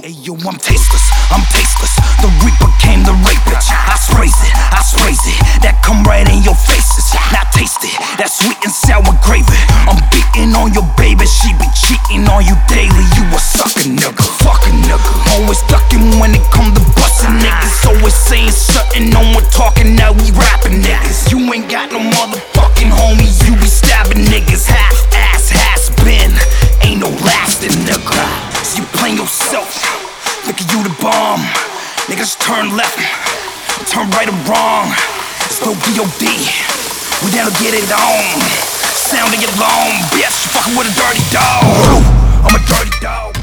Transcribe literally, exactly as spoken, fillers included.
Hey yo, I'm tasteless, I'm tasteless. The reaper came the rape bitch. I sprays it, I sprays it. That come right in your faces. Now taste it, that sweet and sour gravy. I'm beating on your baby, she be cheating on you daily. You a sucker nigga, fucking nigga. Always ducking when it come to bustin' niggas. Always saying something, no one talking, now we rapping niggas. You ain't got no motherfucking homies, you be stabbing niggas. Half ass, has been, ain't no lasting nigga. So you playing yourself, thinking you the bomb. Niggas turn left, turn right or wrong. It's no D O D, we down to get it on. Sounding it long, bitch, you fucking with a dirty dog. I'm a dirty dog.